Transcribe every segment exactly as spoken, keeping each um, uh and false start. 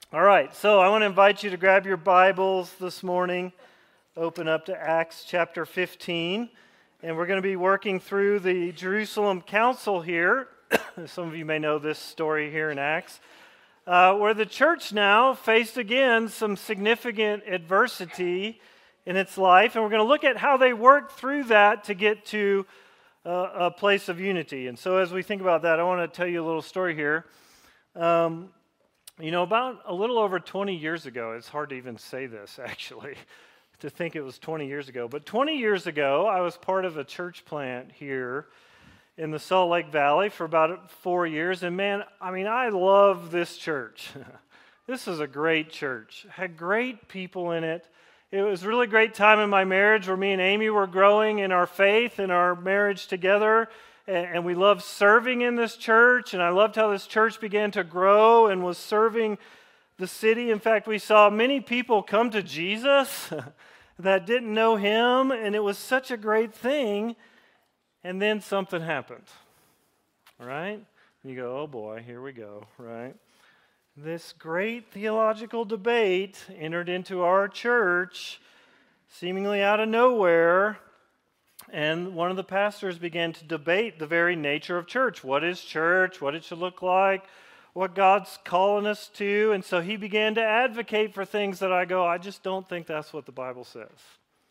All right, so I want to invite you to grab your Bibles this morning, open up to Acts chapter fifteen, and we're going to be working through the Jerusalem Council here. Some of you may know this story here in Acts, uh, where the church now faced again some significant adversity in its life, and we're going to look at how they worked through that to get to uh, a place of unity. And so as we think about that, I want to tell you a little story here. Um, You know, about a little over twenty years ago, it's hard to even say this, actually, to think it was twenty years ago. But twenty years ago, I was part of a church plant here in the Salt Lake Valley for about four years. And man, I mean, I love this church. This is a great church. Had great people in it. It was a really great time in my marriage where me and Amy were growing in our faith and our marriage together. And we loved serving in this church, and I loved how this church began to grow and was serving the city. In fact, we saw many people come to Jesus that didn't know him, and it was such a great thing. And then something happened, right? You go, oh boy, here we go, right? This great theological debate entered into our church, seemingly out of nowhere. And one of the pastors began to debate the very nature of church. What is church? What it should look like? What God's calling us to? And so he began to advocate for things that I go, I just don't think that's what the Bible says.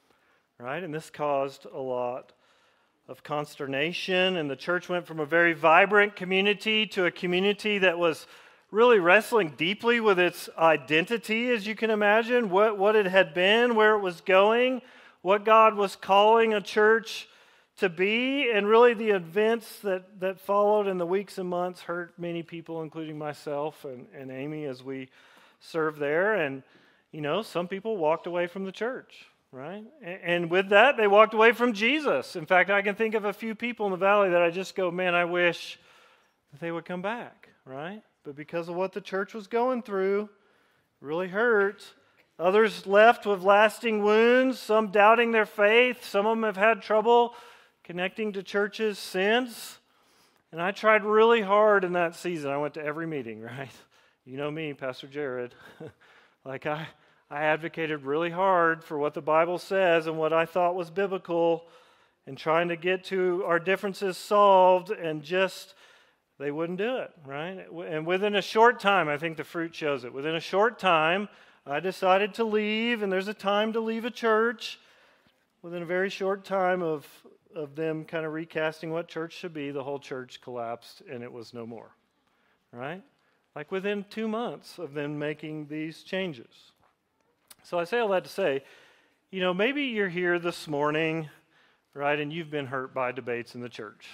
Right? And this caused a lot of consternation. And the church went from a very vibrant community to a community that was really wrestling deeply with its identity, as you can imagine, what, what it had been, where it was going, what God was calling a church to be, and really the events that, that followed in the weeks and months hurt many people, including myself and, and Amy as we served there. And, you know, some people walked away from the church, right? And, and with that, they walked away from Jesus. In fact, I can think of a few people in the valley that I just go, man, I wish that they would come back, right? But because of what the church was going through, it really hurt. Others left with lasting wounds, some doubting their faith. Some of them have had trouble connecting to churches since. And I tried really hard in that season. I went to every meeting, right? You know me, Pastor Jared. like I, I advocated really hard for what the Bible says and what I thought was biblical and trying to get to our differences solved, and just they wouldn't do it, right? And within a short time, I think the fruit shows it. Within a short time, I decided to leave, and there's a time to leave a church. Within a very short time of, of them kind of recasting what church should be, the whole church collapsed, and it was no more, right? Like within two months of them making these changes. So I say all that to say, you know, maybe you're here this morning, right, and you've been hurt by debates in the church.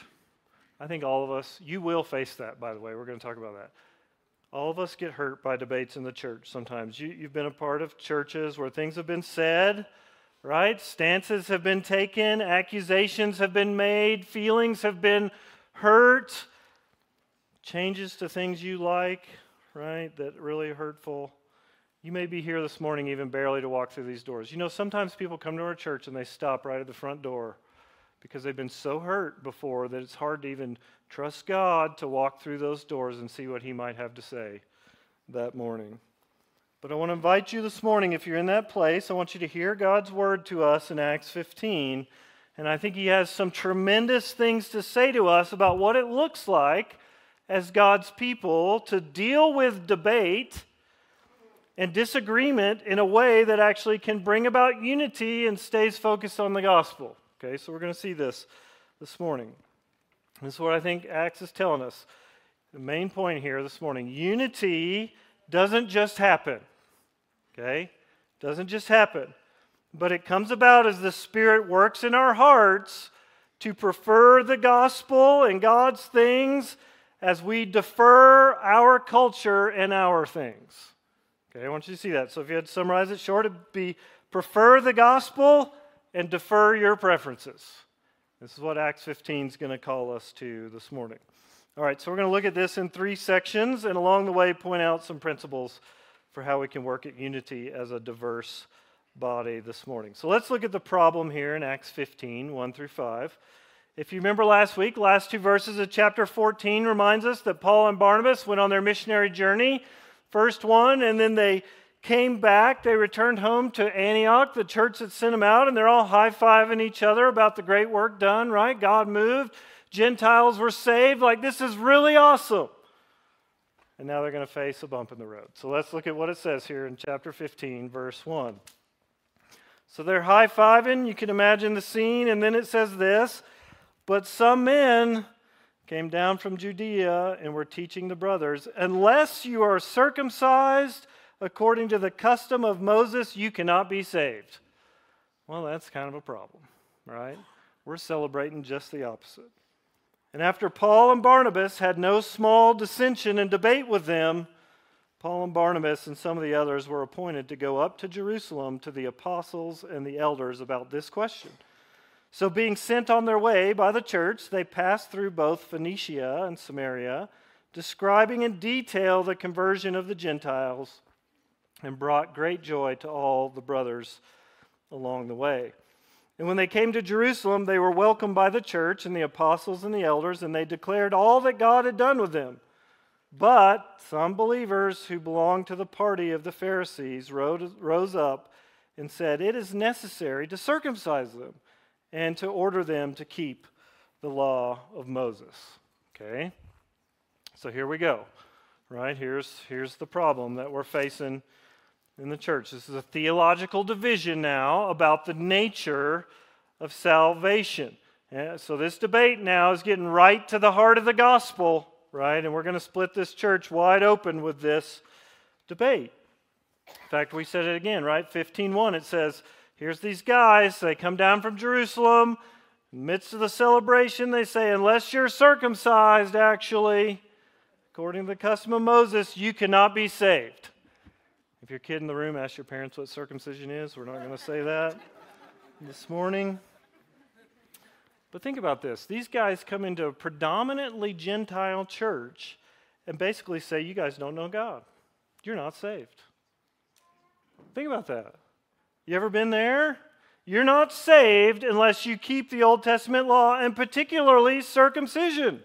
I think all of us, you will face that, by the way. We're going to talk about that. All of us get hurt by debates in the church sometimes. You, you've been a part of churches where things have been said, right? Stances have been taken, accusations have been made, feelings have been hurt, changes to things you like, right, that really are hurtful. You may be here this morning even barely to walk through these doors. You know, sometimes people come to our church and they stop right at the front door because they've been so hurt before that it's hard to even trust God to walk through those doors and see what he might have to say that morning. But I want to invite you this morning, if you're in that place, I want you to hear God's word to us in Acts fifteen. And I think he has some tremendous things to say to us about what it looks like as God's people to deal with debate and disagreement in a way that actually can bring about unity and stays focused on the gospel. Okay, so we're going to see this this morning. This is what I think Acts is telling us. The main point here this morning, unity doesn't just happen. Okay? Doesn't just happen. But it comes about as the Spirit works in our hearts to prefer the gospel and God's things as we defer our culture and our things. Okay, I want you to see that. So if you had to summarize it short, it'd be prefer the gospel and defer your preferences. This is what Acts fifteen is going to call us to this morning. All right, so we're going to look at this in three sections, and along the way point out some principles for how we can work at unity as a diverse body this morning. So let's look at the problem here in Acts fifteen, one through five. If you remember last week, last two verses of chapter fourteen reminds us that Paul and Barnabas went on their missionary journey first one, and then they came back. They returned home to Antioch, the church that sent them out, and they're all high-fiving each other about the great work done, right? God moved. Gentiles were saved. Like, this is really awesome. And now they're going to face a bump in the road. So let's look at what it says here in chapter fifteen, verse one. So they're high-fiving. You can imagine the scene. And then it says this, but some men came down from Judea and were teaching the brothers, unless you are circumcised according to the custom of Moses, you cannot be saved. Well, that's kind of a problem, right? We're celebrating just the opposite. And after Paul and Barnabas had no small dissension and debate with them, Paul and Barnabas and some of the others were appointed to go up to Jerusalem to the apostles and the elders about this question. So being sent on their way by the church, they passed through both Phoenicia and Samaria, describing in detail the conversion of the Gentiles, and brought great joy to all the brothers along the way. And when they came to Jerusalem, they were welcomed by the church and the apostles and the elders, and they declared all that God had done with them. But some believers who belonged to the party of the Pharisees rose up and said, it is necessary to circumcise them and to order them to keep the law of Moses. Okay? So here we go. Right? Here's, here's the problem that we're facing in the church. This is a theological division now about the nature of salvation. Yeah, so this debate now is getting right to the heart of the gospel, right? And we're going to split this church wide open with this debate. In fact, we said it again, right? fifteen one, it says, here's these guys. They come down from Jerusalem. In the midst of the celebration, they say, unless you're circumcised, actually, according to the custom of Moses, you cannot be saved. If you're a kid in the room, ask your parents what circumcision is. We're not going to say that this morning. But think about this. These guys come into a predominantly Gentile church and basically say, you guys don't know God. You're not saved. Think about that. You ever been there? You're not saved unless you keep the Old Testament law, and particularly circumcision.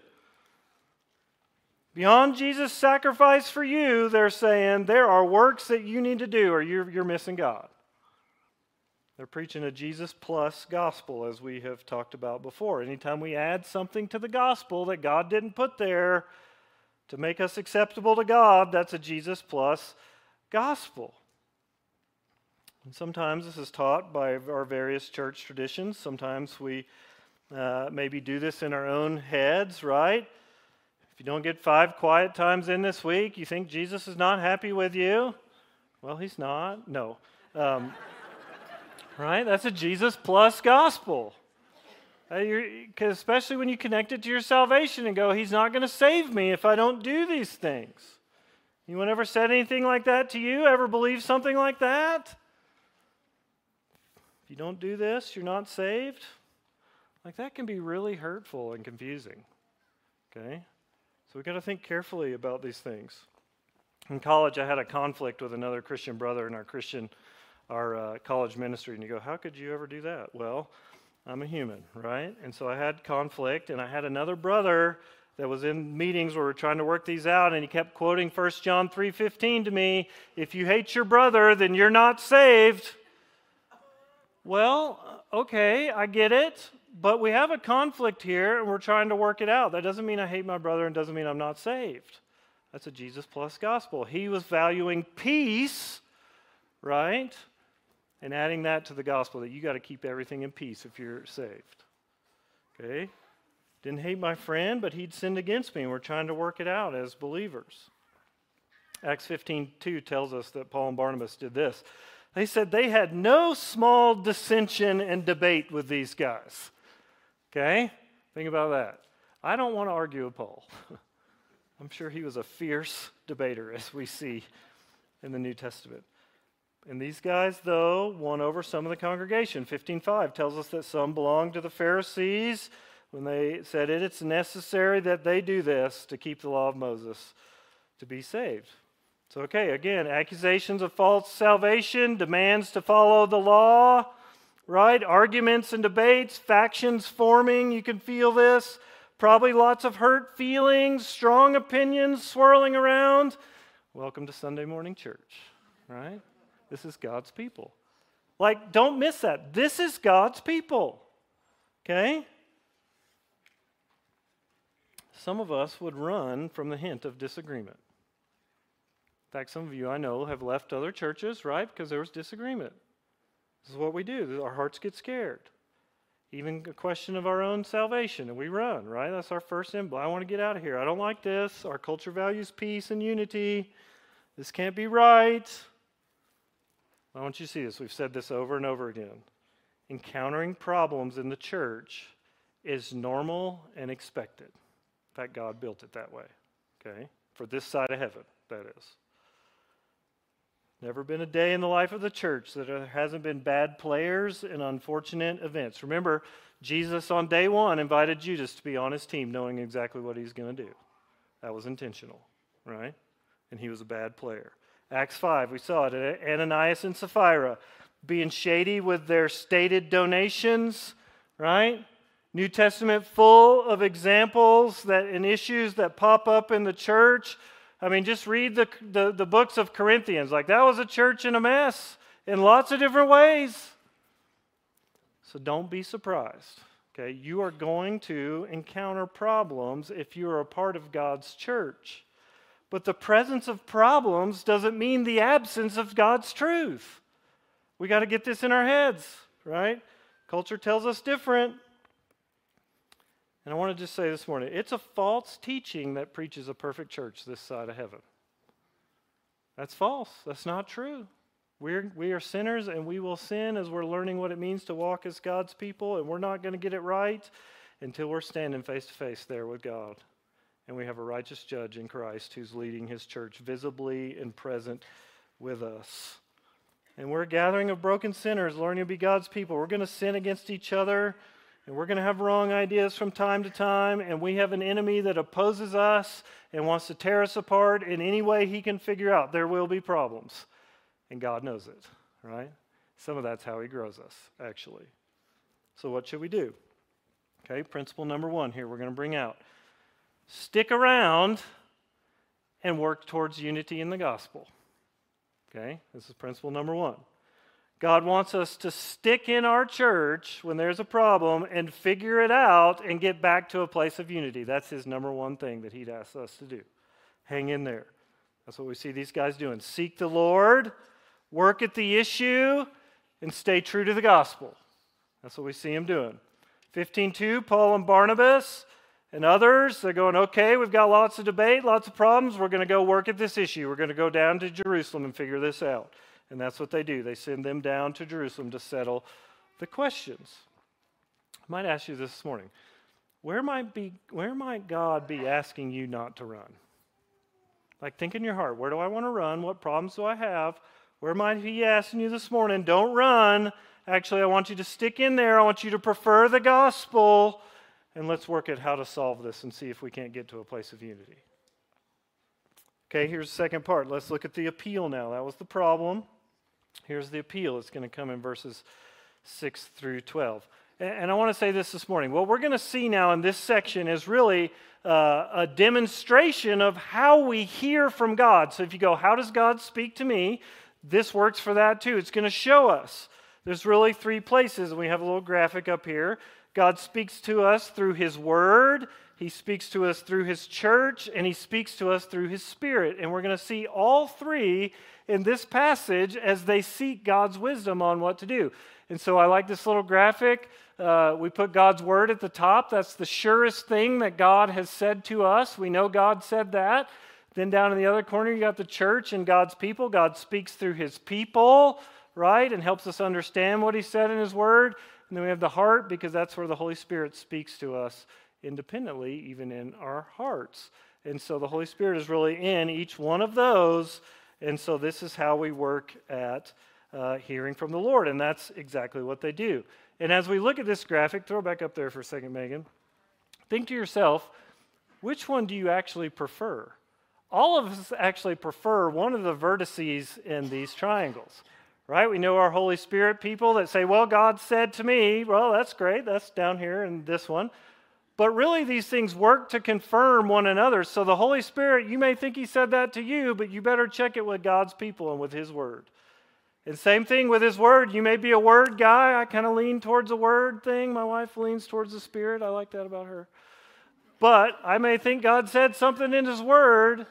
Beyond Jesus' sacrifice for you, they're saying there are works that you need to do or you're, you're missing God. They're preaching a Jesus plus gospel, as we have talked about before. Anytime we add something to the gospel that God didn't put there to make us acceptable to God, that's a Jesus plus gospel. And sometimes this is taught by our various church traditions. Sometimes we uh, maybe do this in our own heads, right? If you don't get five quiet times in this week, you think Jesus is not happy with you? Well, he's not. No. Um, right? That's a Jesus plus gospel. Uh, especially when you connect it to your salvation and go, he's not going to save me if I don't do these things. Anyone ever said anything like that to you? Ever believed something like that? If you don't do this, you're not saved? Like, that can be really hurtful and confusing. Okay? So we've got to think carefully about these things. In college, I had a conflict with another Christian brother in our Christian, our uh, college ministry. And you go, how could you ever do that? Well, I'm a human, right? And so I had conflict, and I had another brother that was in meetings where we were trying to work these out, and he kept quoting First John three fifteen to me, if you hate your brother, then you're not saved. Well, okay, I get it. But we have a conflict here, and we're trying to work it out. That doesn't mean I hate my brother and doesn't mean I'm not saved. That's a Jesus plus gospel. He was valuing peace, right? And adding that to the gospel, that you got to keep everything in peace if you're saved. Okay? Didn't hate my friend, but he'd sinned against me, and we're trying to work it out as believers. Acts fifteen two tells us that Paul and Barnabas did this. They said they had no small dissension and debate with these guys. Okay? Think about that. I don't want to argue with Paul. I'm sure he was a fierce debater, as we see in the New Testament. And these guys, though, won over some of the congregation. fifteen five tells us that some belonged to the Pharisees when they said it, it's necessary that they do this to keep the law of Moses to be saved. So, okay, again, accusations of false salvation, demands to follow the law, right? Arguments and debates, factions forming, you can feel this. Probably lots of hurt feelings, strong opinions swirling around. welcome to Sunday morning church, right? This is God's people. Like, don't miss that. This is God's people, okay? Some of us would run from the hint of disagreement. In fact, some of you I know have left other churches, right, because there was disagreement. This is what we do. Our hearts get scared. Even a question of our own salvation, and we run, right? That's our first impulse. I want to get out of here. I don't like this. Our culture values peace and unity. This can't be right. I want you to see this. We've said this over and over again. Encountering problems in the church is normal and expected. In fact, God built it that way, okay? For this side of heaven, that is. Never been a day in the life of the church that there hasn't been bad players and unfortunate events. Remember, Jesus on day one invited Judas to be on his team, knowing exactly what he's going to do. That was intentional, right? And he was a bad player. Acts five, we saw it. Ananias and Sapphira being shady with their stated donations, right? New Testament full of examples that and issues that pop up in the church. I mean, just read the, the, the books of Corinthians. Like, that was a church in a mess in lots of different ways. So don't be surprised, okay? You are going to encounter problems if you are a part of God's church. But the presence of problems doesn't mean the absence of God's truth. We got to get this in our heads, right? Culture tells us different. And I want to just say this morning, it's a false teaching that preaches a perfect church this side of heaven. That's false. That's not true. We're, we are sinners, and we will sin as we're learning what it means to walk as God's people, and we're not going to get it right until we're standing face to face there with God. And we have a righteous judge in Christ who's leading his church visibly and present with us. And we're a gathering of broken sinners learning to be God's people. We're going to sin against each other. And we're going to have wrong ideas from time to time, and we have an enemy that opposes us and wants to tear us apart in any way he can figure out. There will be problems, and God knows it, right? Some of that's how he grows us, actually. So what should we do? Okay, principle number one here we're going to bring out. Stick around and work towards unity in the gospel. Okay, this is principle number one. God wants us to stick in our church when there's a problem and figure it out and get back to a place of unity. That's his number one thing that he'd ask us to do. Hang in there. That's what we see these guys doing. Seek the Lord, work at the issue, and stay true to the gospel. That's what we see him doing. fifteen two, Paul and Barnabas and others, they're going, okay, we've got lots of debate, lots of problems. We're going to go work at this issue. We're going to go down to Jerusalem and figure this out. And that's what they do. They send them down to Jerusalem to settle the questions. I might ask you this morning. Where might be, where might God be asking you not to run? Like, think in your heart, where do I want to run? What problems do I have? Where might he be asking you this morning? Don't run. Actually, I want you to stick in there. I want you to prefer the gospel. And let's work at how to solve this and see if we can't get to a place of unity. Okay, here's the second part. Let's look at the appeal now. That was the problem. Here's the appeal. It's going to come in verses six through twelve. And I want to say this this morning. What we're going to see now in this section is really uh, a demonstration of how we hear from God. So if you go, how does God speak to me? This works for that too. It's going to show us. There's really three places, and we have a little graphic up here. God speaks to us through his word. He speaks to us through his church, and he speaks to us through his spirit. And we're going to see all three in this passage as they seek God's wisdom on what to do. And so I like this little graphic. Uh, we put God's word at the top. That's the surest thing that God has said to us. We know God said that. Then down in the other corner, you got the church and God's people. God speaks through his people, right, and helps us understand what he said in his word. And then we have the heart, because that's where the Holy Spirit speaks to us independently, even in our hearts. And so the Holy Spirit is really in each one of those. And so this is how we work at uh, hearing from the Lord. And that's exactly what they do. And as we look at this graphic, throw it back up there for a second, Megan. Think to yourself, which one do you actually prefer? All of us actually prefer one of the vertices in these triangles, right? We know our Holy Spirit people that say, well, God said to me. Well, that's great. That's down here in this one. But really, these things work to confirm one another. So the Holy Spirit, you may think he said that to you, but you better check it with God's people and with his word. And same thing with his word. You may be a word guy. I kind of lean towards a word thing. My wife leans towards the Spirit. I like that about her. But I may think God said something in his word.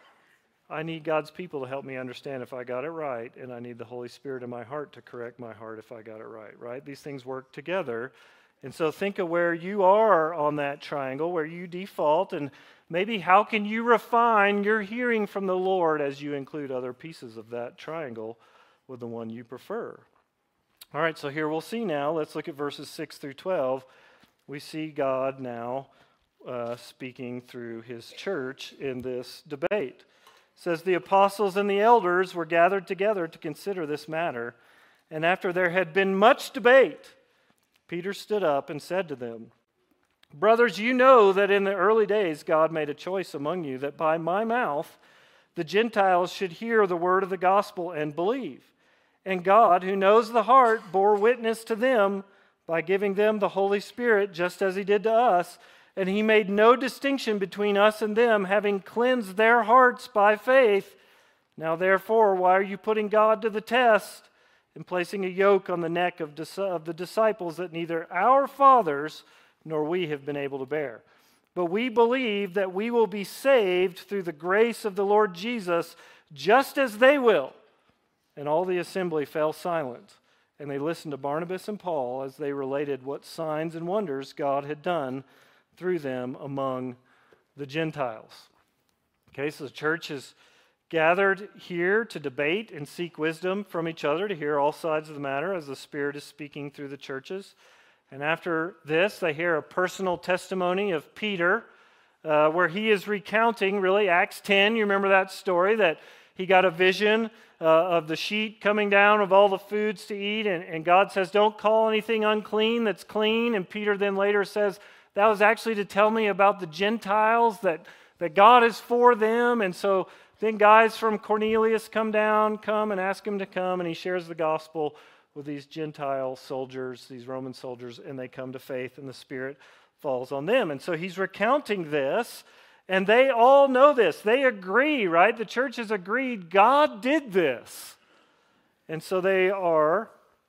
I need God's people to help me understand if I got it right, and I need the Holy Spirit in my heart to correct my heart if I got it right, right? These things work together. And so think of where you are on that triangle, where you default, and maybe how can you refine your hearing from the Lord as you include other pieces of that triangle with the one you prefer. All right, so here we'll see now. Let's look at verses six through twelve. We see God now uh, speaking through his church in this debate. It says, the apostles and the elders were gathered together to consider this matter, and after there had been much debate, Peter stood up and said to them, brothers, you know that in the early days God made a choice among you that by my mouth the Gentiles should hear the word of the gospel and believe. And God, who knows the heart, bore witness to them by giving them the Holy Spirit, just as he did to us. And he made no distinction between us and them, having cleansed their hearts by faith. Now therefore, why are you putting God to the test and placing a yoke on the neck of, dis- of the disciples that neither our fathers nor we have been able to bear? But we believe that we will be saved through the grace of the Lord Jesus, just as they will. And all the assembly fell silent, and they listened to Barnabas and Paul as they related what signs and wonders God had done through them among the Gentiles. Okay, so the church is gathered here to debate and seek wisdom from each other, to hear all sides of the matter as the Spirit is speaking through the churches. And after this, they hear a personal testimony of Peter, uh, where he is recounting, really, Acts ten. You remember that story, that he got a vision uh, of the sheet coming down of all the foods to eat, and, and God says, don't call anything unclean that's clean. And Peter then later says, that was actually to tell me about the Gentiles, that, that God is for them. And so then guys from Cornelius come down, come and ask him to come, and he shares the gospel with these Gentile soldiers, these Roman soldiers, and they come to faith, and the Spirit falls on them. And so he's recounting this, and they all know this. They agree, right? The church has agreed God did this. And so they are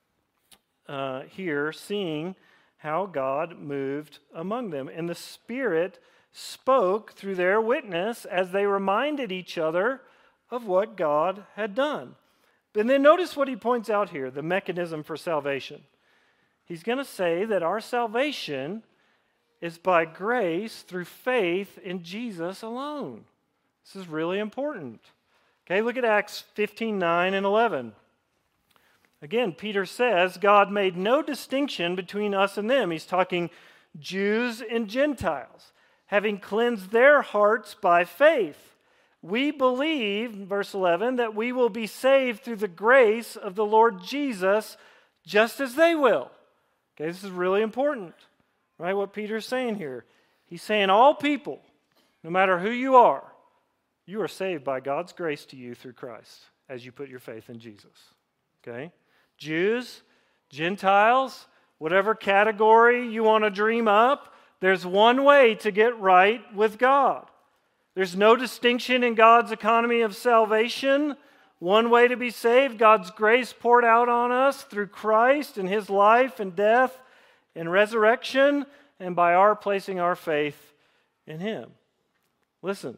uh, here seeing how God moved among them. And the Spirit spoke through their witness as they reminded each other of what God had done. And then notice what he points out here, the mechanism for salvation. He's going to say that our salvation is by grace through faith in Jesus alone. This is really important. Okay, look at Acts fifteen, nine and eleven. Again, Peter says, God made no distinction between us and them. He's talking Jews and Gentiles, having cleansed their hearts by faith. We believe, verse eleven, that we will be saved through the grace of the Lord Jesus, just as they will. Okay, this is really important, right? What Peter's saying here. He's saying all people, no matter who you are, you are saved by God's grace to you through Christ as you put your faith in Jesus. Okay? Jews, Gentiles, whatever category you want to dream up, there's one way to get right with God. There's no distinction in God's economy of salvation. One way to be saved, God's grace poured out on us through Christ and his life and death and resurrection, and by our placing our faith in him. Listen,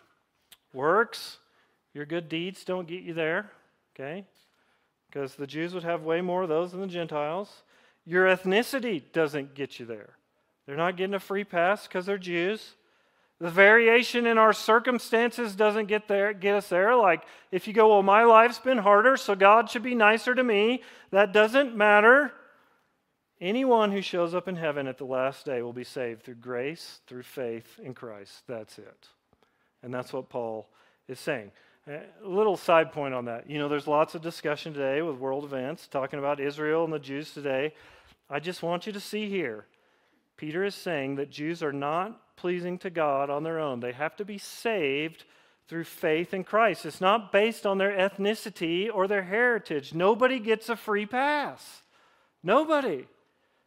works, your good deeds don't get you there, okay? Because the Jews would have way more of those than the Gentiles. Your ethnicity doesn't get you there. They're not getting a free pass because they're Jews. The variation in our circumstances doesn't get there, get us there. Like, if you go, well, my life's been harder, so God should be nicer to me. That doesn't matter. Anyone who shows up in heaven at the last day will be saved through grace, through faith in Christ. That's it. And that's what Paul is saying. A little side point on that. You know, there's lots of discussion today with world events, talking about Israel and the Jews today. I just want you to see here, Peter is saying that Jews are not pleasing to God on their own. They have to be saved through faith in Christ. It's not based on their ethnicity or their heritage. Nobody gets a free pass. Nobody.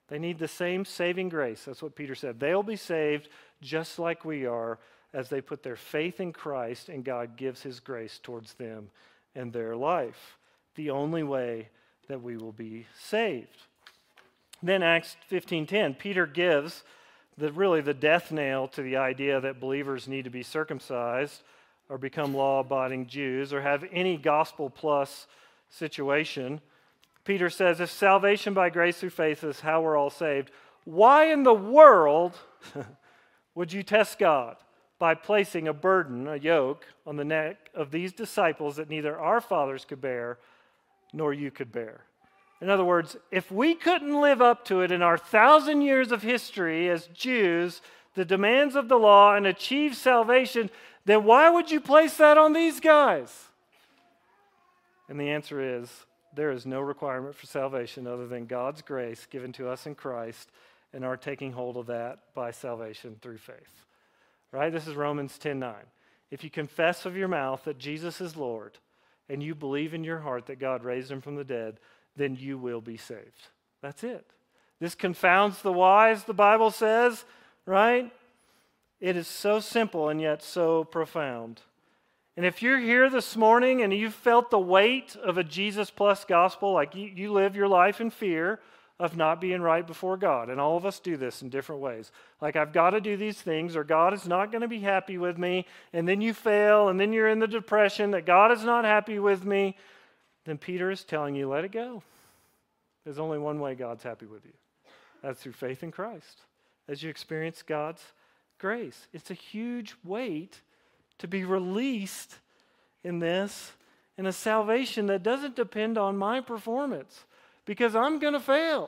They need the same saving grace. That's what Peter said. They'll be saved just like we are as they put their faith in Christ and God gives his grace towards them and their life. The only way that we will be saved. Then Acts fifteen ten, Peter gives the really the death nail to the idea that believers need to be circumcised or become law-abiding Jews or have any gospel plus situation. Peter says, if salvation by grace through faith is how we're all saved, why in the world would you test God by placing a burden, a yoke, on the neck of these disciples that neither our fathers could bear nor you could bear? In other words, if we couldn't live up to it in our thousand years of history as Jews, the demands of the law, and achieve salvation, then why would you place that on these guys? And the answer is, there is no requirement for salvation other than God's grace given to us in Christ and our taking hold of that by salvation through faith. Right? This is Romans ten nine. If you confess with your mouth that Jesus is Lord and you believe in your heart that God raised him from the dead, then you will be saved. That's it. This confounds the wise, the Bible says, right? It is so simple and yet so profound. And if you're here this morning and you've felt the weight of a Jesus plus gospel, like you, you live your life in fear of not being right before God, and all of us do this in different ways. Like, I've got to do these things or God is not going to be happy with me, and then you fail, and then you're in the depression that God is not happy with me, then Peter is telling you, let it go. There's only one way God's happy with you. That's through faith in Christ. As you experience God's grace. It's a huge weight to be released in this, in a salvation that doesn't depend on my performance, because I'm going to fail.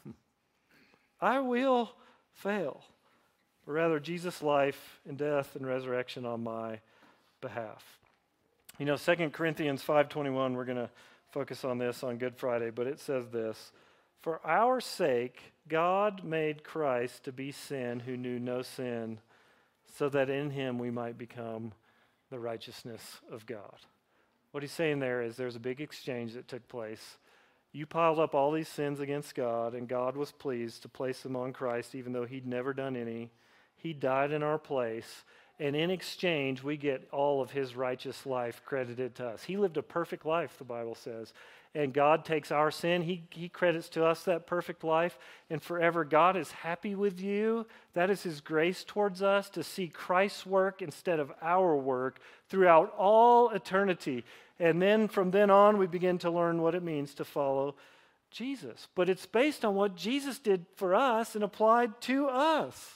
I will fail. But rather, Jesus' life and death and resurrection on my behalf. You know, Second Corinthians five twenty-one, we're going to focus on this on Good Friday, but it says this, for our sake, God made Christ to be sin who knew no sin, so that in him we might become the righteousness of God. What he's saying there is there's a big exchange that took place. You piled up all these sins against God, and God was pleased to place them on Christ, even though he'd never done any. He died in our place, and in exchange, we get all of his righteous life credited to us. He lived a perfect life, the Bible says, and God takes our sin. He, he credits to us that perfect life, and forever God is happy with you. That is his grace towards us, to see Christ's work instead of our work throughout all eternity. And then from then on, we begin to learn what it means to follow Jesus. But it's based on what Jesus did for us and applied to us.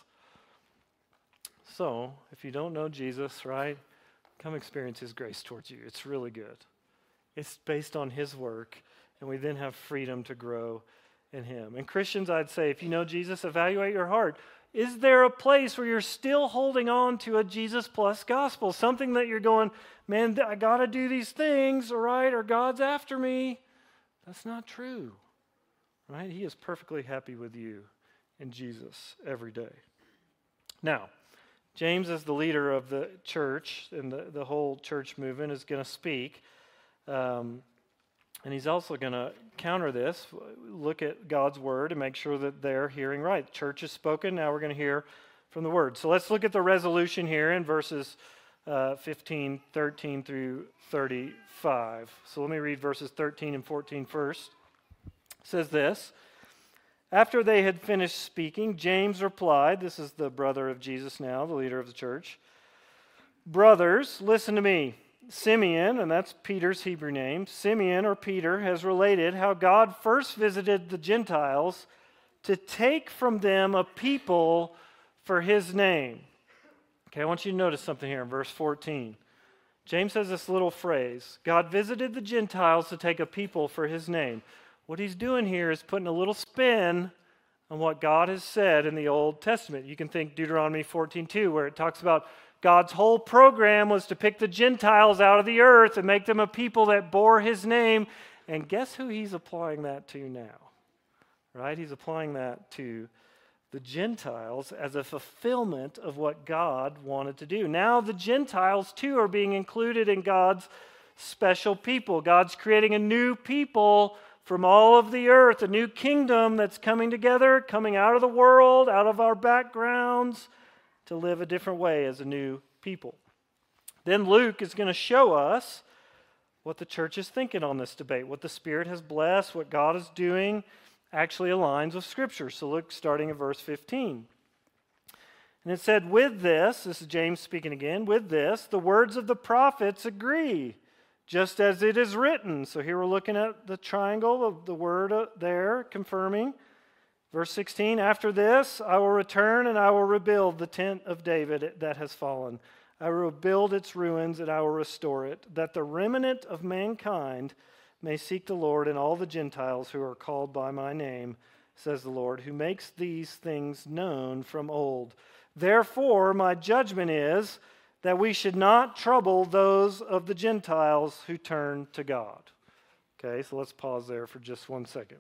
So, if you don't know Jesus, right, come experience his grace towards you. It's really good. It's based on his work, and we then have freedom to grow in him. And Christians, I'd say, if you know Jesus, evaluate your heart. Is there a place where you're still holding on to a Jesus plus gospel? Something that you're going, man, I got to do these things, all right, or God's after me. That's not true, right? He is perfectly happy with you in Jesus every day. Now, James, as the leader of the church and the, the whole church movement, is going to speak. Um, and he's also going to counter this, look at God's word and make sure that they're hearing right. Church has spoken, now we're going to hear from the word. So let's look at the resolution here in verses uh, fifteen, thirteen through thirty-five. So let me read verses thirteen and fourteen first. It says this, after they had finished speaking, James replied, this is the brother of Jesus now, the leader of the church, brothers, listen to me. Simeon, and that's Peter's Hebrew name, Simeon or Peter has related how God first visited the Gentiles to take from them a people for his name. Okay, I want you to notice something here in verse fourteen. James has this little phrase, God visited the Gentiles to take a people for his name. What he's doing here is putting a little spin on what God has said in the Old Testament. You can think Deuteronomy fourteen two, where it talks about God's whole program was to pick the Gentiles out of the earth and make them a people that bore his name. And guess who he's applying that to now? Right? He's applying that to the Gentiles as a fulfillment of what God wanted to do. Now the Gentiles too are being included in God's special people. God's creating a new people from all of the earth, a new kingdom that's coming together, coming out of the world, out of our backgrounds, to live a different way as a new people. Then Luke is going to show us what the church is thinking on this debate, what the Spirit has blessed, what God is doing actually aligns with Scripture. So look, starting at verse fifteen. And it said, with this, this is James speaking again, with this, the words of the prophets agree, just as it is written. So here we're looking at the triangle of the word there, confirming. Verse sixteen, after this, I will return and I will rebuild the tent of David that has fallen. I will rebuild its ruins and I will restore it, that the remnant of mankind may seek the Lord, and all the Gentiles who are called by my name, says the Lord, who makes these things known from old. Therefore, my judgment is that we should not trouble those of the Gentiles who turn to God. Okay, so let's pause there for just one second.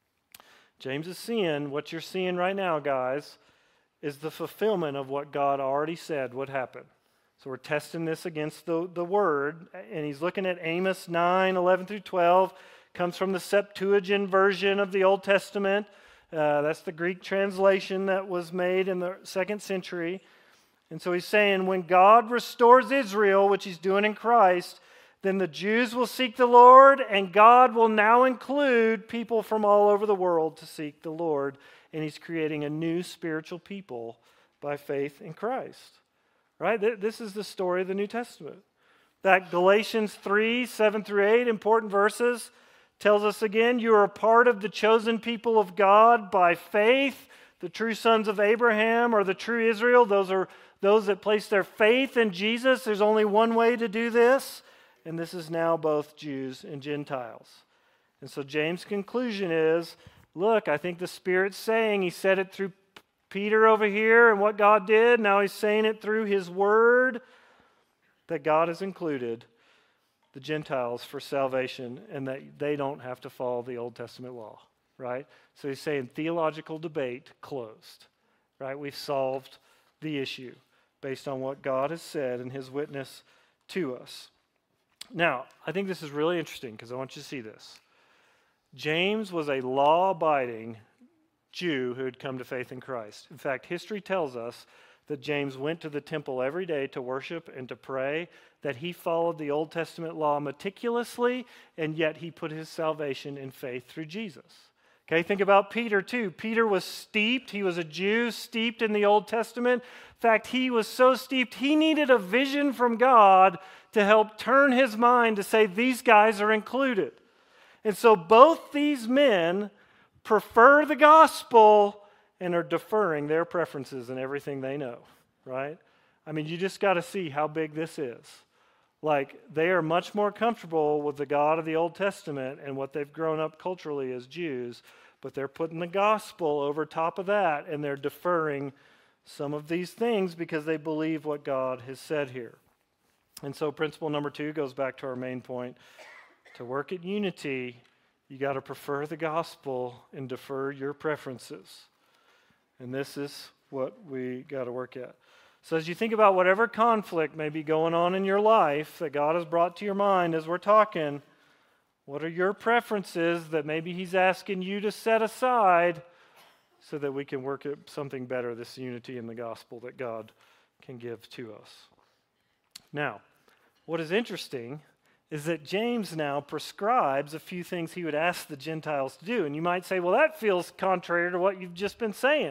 James is seeing, what you're seeing right now, guys, is the fulfillment of what God already said would happen. So we're testing this against the, the Word, and he's looking at Amos nine, eleven through twelve. Comes from the Septuagint version of the Old Testament. Uh, that's the Greek translation that was made in the second century. And so he's saying when God restores Israel, which he's doing in Christ, then the Jews will seek the Lord, and God will now include people from all over the world to seek the Lord. And he's creating a new spiritual people by faith in Christ. Right? This is the story of the New Testament. That Galatians three, seven through eight, important verses, tells us again, you are a part of the chosen people of God by faith. The true sons of Abraham or the true Israel, those are those that place their faith in Jesus. There's only one way to do this, and this is now both Jews and Gentiles. And so James' conclusion is, look, I think the Spirit's saying, he said it through Peter over here and what God did. Now he's saying it through his word that God has included the Gentiles for salvation and that they don't have to follow the Old Testament law, right? So he's saying theological debate closed, right? We've solved the issue based on what God has said and his witness to us. Now, I think this is really interesting because I want you to see this. James was a law-abiding Jew who had come to faith in Christ. In fact, history tells us that James went to the temple every day to worship and to pray, that he followed the Old Testament law meticulously, and yet he put his salvation in faith through Jesus. Okay, think about Peter too. Peter was steeped. He was a Jew steeped in the Old Testament. In fact, he was so steeped, he needed a vision from God to help turn his mind to say, these guys are included. And so both these men prefer the gospel and are deferring their preferences and everything they know, right? I mean, you just got to see how big this is. Like, they are much more comfortable with the God of the Old Testament and what they've grown up culturally as Jews, but they're putting the gospel over top of that, and they're deferring some of these things because they believe what God has said here. And so principle number two goes back to our main point. To work at unity, you got to prefer the gospel and defer your preferences. And this is what we got to work at. So as you think about whatever conflict may be going on in your life that God has brought to your mind as we're talking, what are your preferences that maybe he's asking you to set aside so that we can work at something better, this unity in the gospel that God can give to us? Now, what is interesting is that James now prescribes a few things he would ask the Gentiles to do. And you might say, well, that feels contrary to what you've just been saying.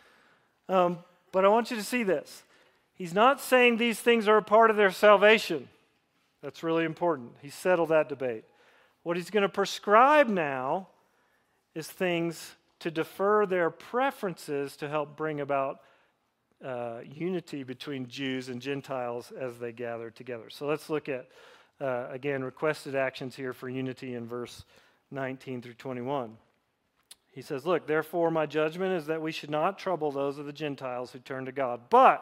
Um, but I want you to see this. He's not saying these things are a part of their salvation. That's really important. He settled that debate. What he's going to prescribe now is things to defer their preferences to help bring about uh, unity between Jews and Gentiles as they gather together. So let's look at Uh, again, requested actions here for unity in verse nineteen through twenty-one. He says, look, therefore my judgment is that we should not trouble those of the Gentiles who turn to God, but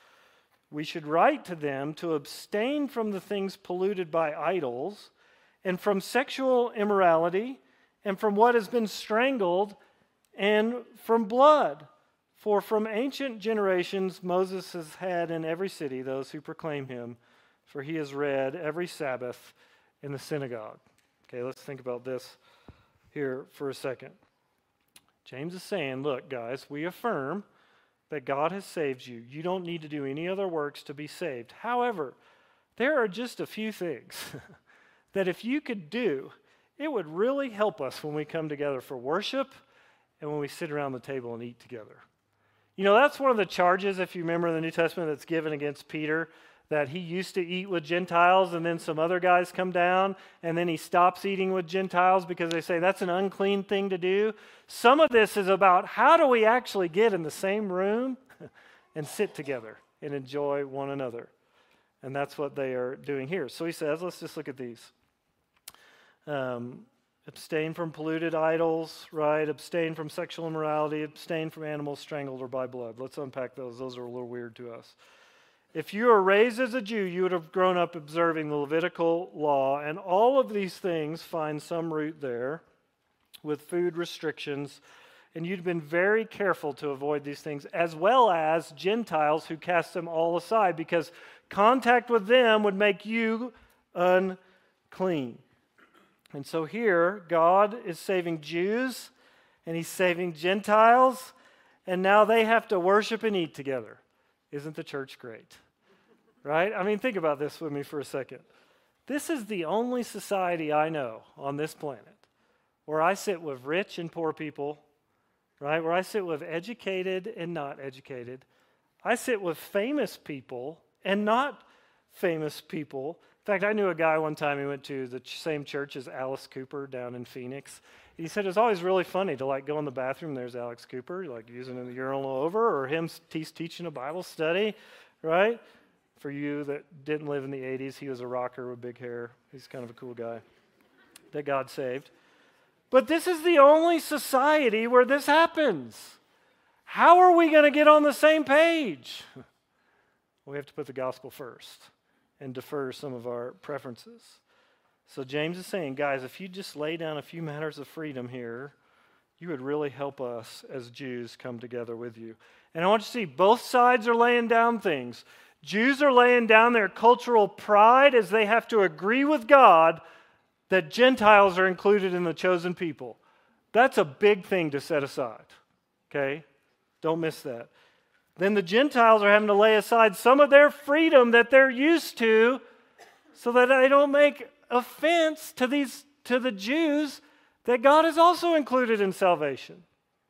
we should write to them to abstain from the things polluted by idols and from sexual immorality and from what has been strangled and from blood. For from ancient generations Moses has had in every city those who proclaim him, for he is read every Sabbath in the synagogue. Okay, let's think about this here for a second. James is saying, look, guys, we affirm that God has saved you. You don't need to do any other works to be saved. However, there are just a few things that if you could do, it would really help us when we come together for worship and when we sit around the table and eat together. You know, that's one of the charges, if you remember in the New Testament, that's given against Peter, that he used to eat with Gentiles and then some other guys come down and then he stops eating with Gentiles because they say that's an unclean thing to do. Some of this is about how do we actually get in the same room and sit together and enjoy one another. And that's what they are doing here. So he says, let's just look at these. Um, abstain from polluted idols, right? Abstain from sexual immorality. Abstain from animals strangled or by blood. Let's unpack those. Those are a little weird to us. If you are raised as a Jew, you would have grown up observing the Levitical law, and all of these things find some root there with food restrictions, and you'd been very careful to avoid these things, as well as Gentiles who cast them all aside, because contact with them would make you unclean. And so here, God is saving Jews, and he's saving Gentiles, and now they have to worship and eat together. Isn't the church great? Right? I mean, think about this with me for a second. This is the only society I know on this planet where I sit with rich and poor people, right? Where I sit with educated and not educated. I sit with famous people and not famous people. In fact, I knew a guy one time, he went to the same church as Alice Cooper down in Phoenix. He said it was always really funny to like go in the bathroom, there's Alex Cooper, like using the urinal over, or him he's teaching a Bible study, right? For you that didn't live in the eighties, he was a rocker with big hair. He's kind of a cool guy that God saved. But this is the only society where this happens. How are we going to get on the same page? We have to put the gospel first and defer some of our preferences. So James is saying, guys, if you just lay down a few matters of freedom here, you would really help us as Jews come together with you. And I want you to see both sides are laying down things. Jews are laying down their cultural pride as they have to agree with God that Gentiles are included in the chosen people. That's a big thing to set aside, okay? Don't miss that. Then the Gentiles are having to lay aside some of their freedom that they're used to so that they don't make offense to these to the Jews that God has also included in salvation.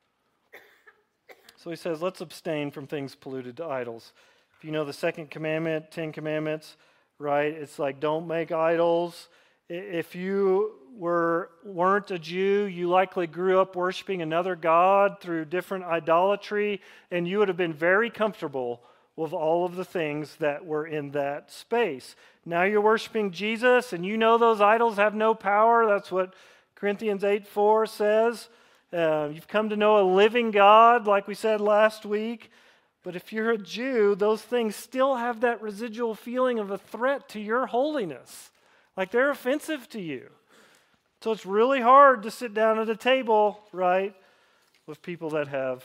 So he says, let's abstain from things polluted to idols. If you know the second commandment, Ten Commandments, right? It's like, don't make idols. If you were, weren't a Jew, you likely grew up worshiping another god through different idolatry, and you would have been very comfortable with all of the things that were in that space. Now you're worshiping Jesus, and you know those idols have no power. That's what Corinthians eight four says. Uh, you've come to know a living God, like we said last week. But if you're a Jew, those things still have that residual feeling of a threat to your holiness. Like they're offensive to you. So it's really hard to sit down at a table, right, with people that have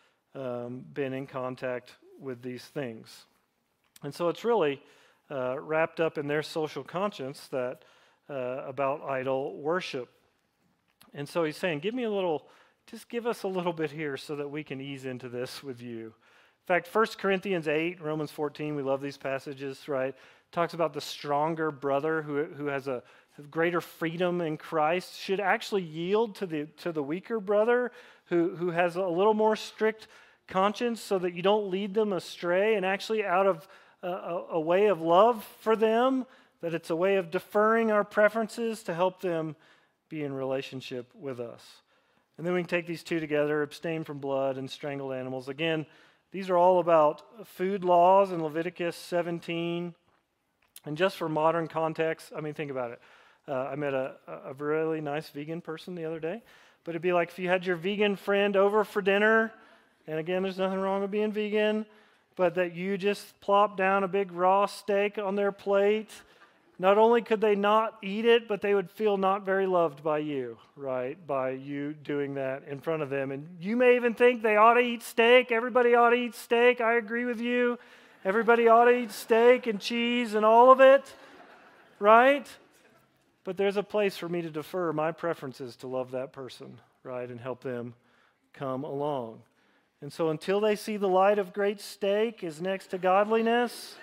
um, been in contact with these things. And so it's really uh, wrapped up in their social conscience that uh, about idol worship. And so he's saying, give me a little, just give us a little bit here so that we can ease into this with you. In fact, First Corinthians eight, Romans fourteen, we love these passages, right? Talks about the stronger brother who, who has a greater freedom in Christ should actually yield to the to the weaker brother who, who has a little more strict conscience so that you don't lead them astray, and actually out of a, a, a way of love for them, that it's a way of deferring our preferences to help them be in relationship with us. And then we can take these two together, abstain from blood and strangled animals. Again, these are all about food laws in Leviticus seventeen. And just for modern context, I mean, think about it. Uh, I met a, a really nice vegan person the other day. But it'd be like if you had your vegan friend over for dinner, and again, there's nothing wrong with being vegan, but that you just plop down a big raw steak on their plate. Not only could they not eat it, but they would feel not very loved by you, right? By you doing that in front of them. And you may even think they ought to eat steak. Everybody ought to eat steak. I agree with you. Everybody ought to eat steak and cheese and all of it, right? But there's a place for me to defer my preferences to love that person, right, and help them come along. And so until they see the light of great stake is next to godliness,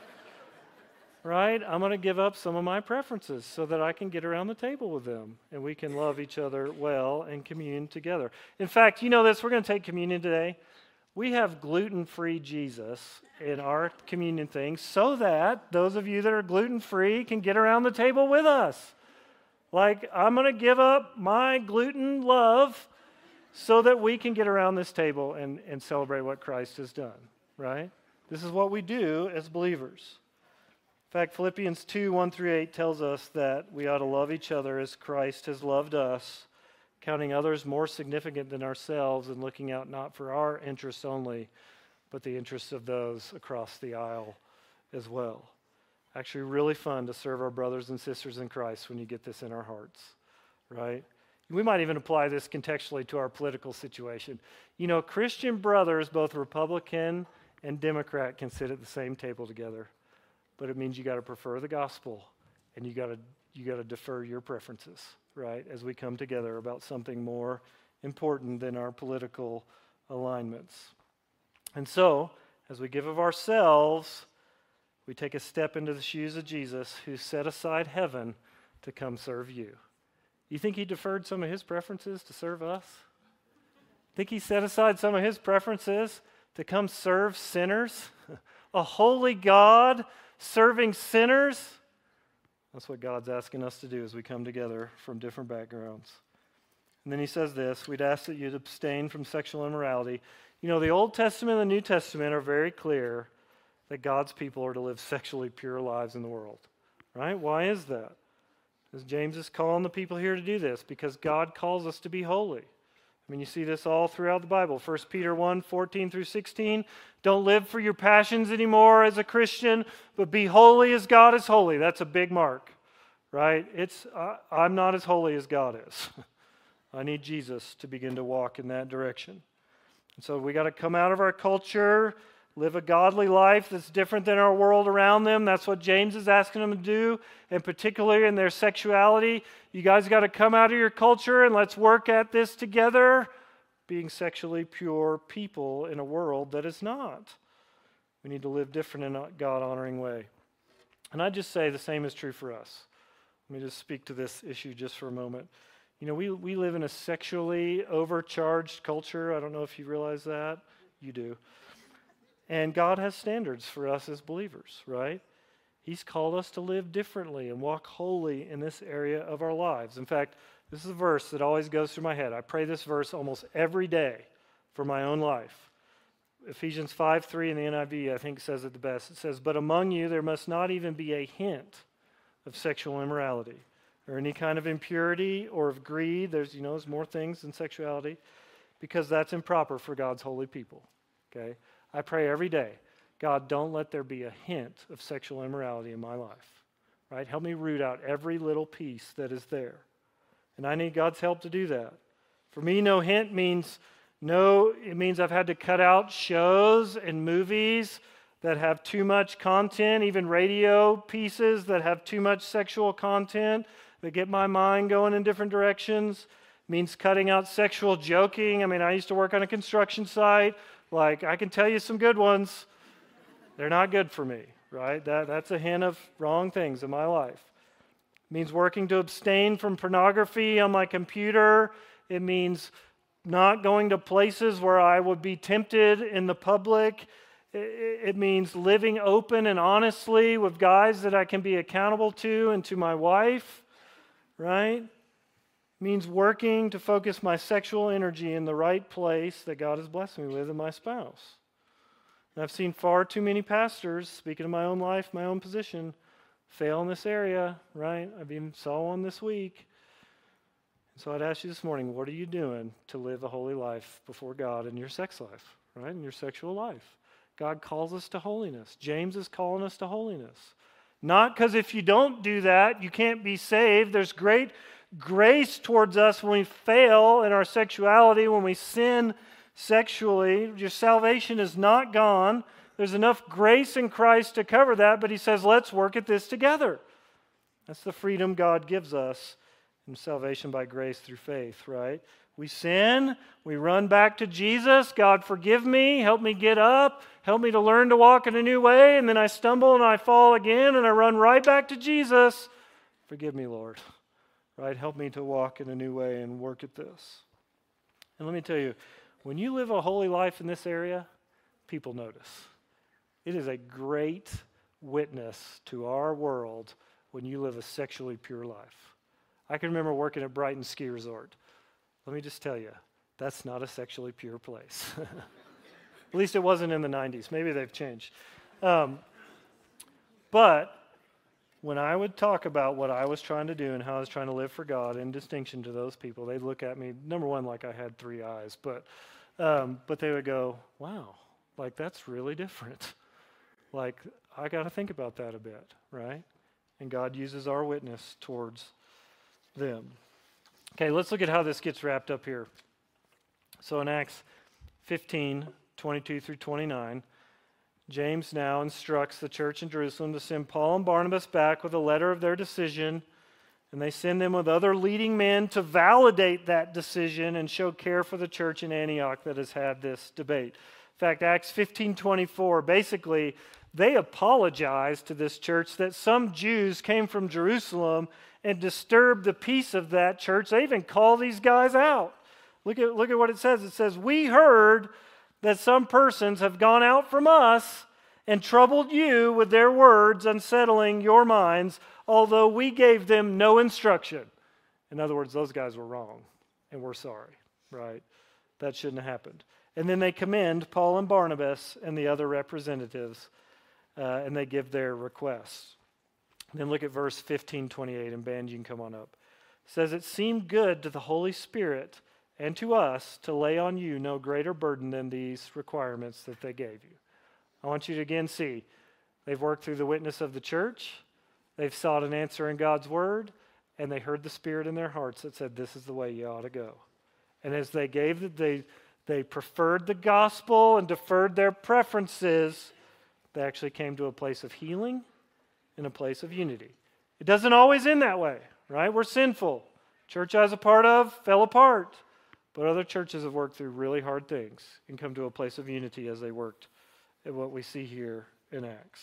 right, I'm going to give up some of my preferences so that I can get around the table with them and we can love each other well and commune together. In fact, you know this, we're going to take communion today. We have gluten-free Jesus in our communion thing so that those of you that are gluten-free can get around the table with us. Like, I'm going to give up my gluten love so that we can get around this table and, and celebrate what Christ has done, right? This is what we do as believers. In fact, Philippians two, one through eight tells us that we ought to love each other as Christ has loved us, counting others more significant than ourselves and looking out not for our interests only, but the interests of those across the aisle as well. Actually, really fun to serve our brothers and sisters in Christ when you get this in our hearts, right? We might even apply this contextually to our political situation. You know, Christian brothers, both Republican and Democrat, can sit at the same table together, but it means you got to prefer the gospel and you got to you got to defer your preferences, right, as we come together about something more important than our political alignments. And so, as we give of ourselves, we take a step into the shoes of Jesus, who set aside heaven to come serve you. You think he deferred some of his preferences to serve us? Think he set aside some of his preferences to come serve sinners? A holy God serving sinners? That's what God's asking us to do as we come together from different backgrounds. And then he says this, we'd ask that you'd abstain from sexual immorality. You know, the Old Testament and the New Testament are very clear that God's people are to live sexually pure lives in the world, right? Why is that? Because James is calling the people here to do this, because God calls us to be holy. I mean, you see this all throughout the Bible. First Peter one, fourteen through sixteen. Don't live for your passions anymore as a Christian, but be holy as God is holy. That's a big mark, right? It's uh, I'm not as holy as God is. I need Jesus to begin to walk in that direction. And so we got to come out of our culture, live a godly life that's different than our world around them. That's what James is asking them to do, and particularly in their sexuality. You guys got to come out of your culture and let's work at this together, being sexually pure people in a world that is not. We need to live different in a God-honoring way. And I just say the same is true for us. Let me just speak to this issue just for a moment. You know, we, we live in a sexually overcharged culture. I don't know if you realize that. You do. And God has standards for us as believers, right? He's called us to live differently and walk holy in this area of our lives. In fact, this is a verse that always goes through my head. I pray this verse almost every day for my own life. Ephesians five three in the N I V, I think, says it the best. It says, "But among you there must not even be a hint of sexual immorality or any kind of impurity or of greed." There's, you know, there's more things than sexuality, because that's improper for God's holy people, okay? I pray every day, God, don't let there be a hint of sexual immorality in my life, right? Help me root out every little piece that is there. And I need God's help to do that. For me, no hint means no, it means I've had to cut out shows and movies that have too much content, even radio pieces that have too much sexual content that get my mind going in different directions. It means cutting out sexual joking. I mean, I used to work on a construction site. Like, I can tell you some good ones. They're not good for me, right? That, that's a hint of wrong things in my life. It means working to abstain from pornography on my computer. It means not going to places where I would be tempted in the public. It, it means living open and honestly with guys that I can be accountable to and to my wife, right? Means working to focus my sexual energy in the right place that God has blessed me with in my spouse. And I've seen far too many pastors, speaking of my own life, my own position, fail in this area, right? I've even saw one this week. And so I'd ask you this morning, what are you doing to live a holy life before God in your sex life, right? In your sexual life. God calls us to holiness. James is calling us to holiness. Not because if you don't do that, you can't be saved. There's great grace towards us when we fail in our sexuality, when we sin sexually. Your salvation is not gone. There's enough grace in Christ to cover that, but he says, let's work at this together. That's the freedom God gives us in salvation by grace through faith, right? We sin, we run back to Jesus. God, forgive me, help me get up, help me to learn to walk in a new way, and then I stumble and I fall again and I run right back to Jesus. Forgive me, Lord, right? Help me to walk in a new way and work at this. And let me tell you, when you live a holy life in this area, people notice. It is a great witness to our world when you live a sexually pure life. I can remember working at Brighton Ski Resort. Let me just tell you, that's not a sexually pure place. At least it wasn't in the nineties. Maybe they've changed. Um, but when I would talk about what I was trying to do and how I was trying to live for God in distinction to those people, they'd look at me, number one, like I had three eyes, but um, but they would go, wow, like that's really different. Like, I got to think about that a bit, right? And God uses our witness towards them. Okay, let's look at how this gets wrapped up here. So in Acts fifteen, twenty-two through twenty-nine, James now instructs the church in Jerusalem to send Paul and Barnabas back with a letter of their decision, and they send them with other leading men to validate that decision and show care for the church in Antioch that has had this debate. In fact, Acts fifteen twenty-four, basically, they apologized to this church that some Jews came from Jerusalem and disturbed the peace of that church. They even call these guys out. Look at, look at what it says. It says, we heard that some persons have gone out from us and troubled you with their words, unsettling your minds, although we gave them no instruction. In other words, those guys were wrong, and we're sorry, right? That shouldn't have happened. And then they commend Paul and Barnabas and the other representatives, uh, and they give their requests. Then look at verse fifteen twenty-eight, and band, you can come on up. It says, it seemed good to the Holy Spirit and to us to lay on you no greater burden than these requirements that they gave you. I want you to again see, they've worked through the witness of the church, they've sought an answer in God's word, and they heard the Spirit in their hearts that said, this is the way you ought to go. And as they gave, the, they, they preferred the gospel and deferred their preferences, they actually came to a place of healing and a place of unity. It doesn't always end that way, right? We're sinful. Church I was a part of fell apart. But other churches have worked through really hard things and come to a place of unity as they worked at what we see here in Acts.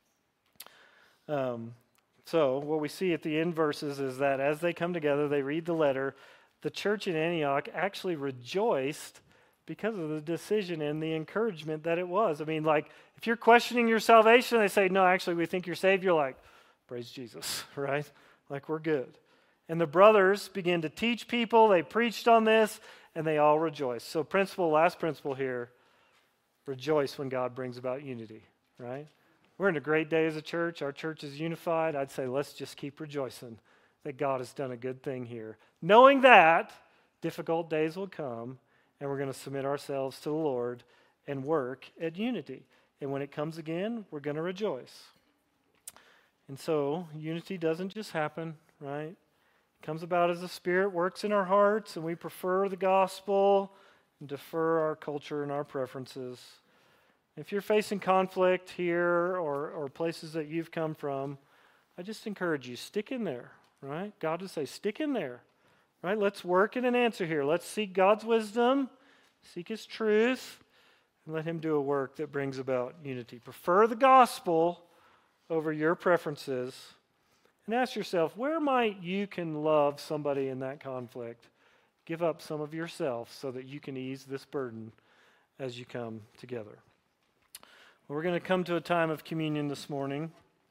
Um, so what we see at the end verses is that as they come together, they read the letter, the church in Antioch actually rejoiced because of the decision and the encouragement that it was. I mean, like, if you're questioning your salvation, they say, no, actually, we think you're saved. You're like, praise Jesus, right? Like, we're good. And the brothers began to teach people. They preached on this, and they all rejoiced. So principle, last principle here, rejoice when God brings about unity, right? We're in a great day as a church. Our church is unified. I'd say let's just keep rejoicing that God has done a good thing here. Knowing that difficult days will come, and we're going to submit ourselves to the Lord and work at unity. And when it comes again, we're going to rejoice. And so unity doesn't just happen, right? Comes about as the Spirit works in our hearts, and we prefer the gospel and defer our culture and our preferences. If you're facing conflict here or, or places that you've come from, I just encourage you, stick in there, right? God would say, stick in there, right? Let's work in an answer here. Let's seek God's wisdom, seek His truth, and let Him do a work that brings about unity. Prefer the gospel over your preferences. And ask yourself, where might you can love somebody in that conflict? Give up some of yourself so that you can ease this burden as you come together. Well, we're going to come to a time of communion this morning.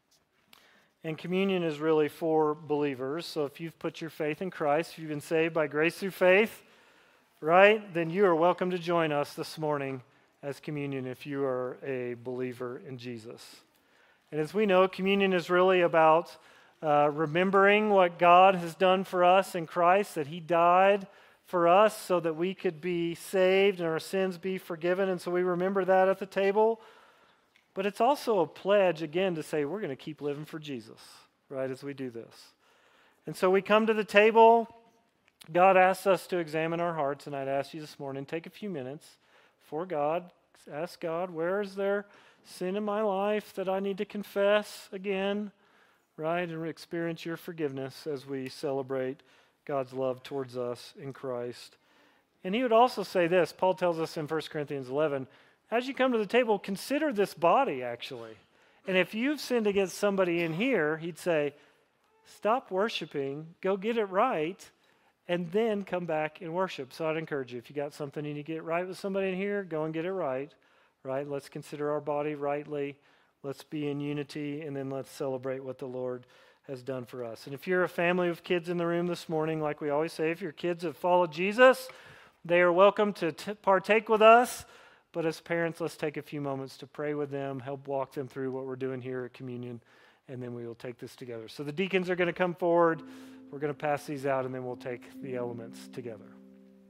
And communion is really for believers. So if you've put your faith in Christ, if you've been saved by grace through faith, right, then you are welcome to join us this morning as communion if you are a believer in Jesus. And as we know, communion is really about Uh, remembering what God has done for us in Christ, that He died for us so that we could be saved and our sins be forgiven. And so we remember that at the table. But it's also a pledge, again, to say we're going to keep living for Jesus, right, as we do this. And so we come to the table. God asks us to examine our hearts, and I'd ask you this morning, take a few minutes for God. Ask God, where is there sin in my life that I need to confess again? right? And experience your forgiveness as we celebrate God's love towards us in Christ. And he would also say this, Paul tells us in First Corinthians eleven, as you come to the table, consider this body, actually. And if you've sinned against somebody in here, he'd say, stop worshiping, go get it right, and then come back and worship. So I'd encourage you, if you got something you need to get right with somebody in here, go and get it right, right? Let's consider our body rightly. Let's be in unity, and then let's celebrate what the Lord has done for us. And if you're a family of kids in the room this morning, like we always say, if your kids have followed Jesus, they are welcome to t- partake with us. But as parents, let's take a few moments to pray with them, help walk them through what we're doing here at communion, and then we will take this together. So the deacons are going to come forward. We're going to pass these out, and then we'll take the elements together.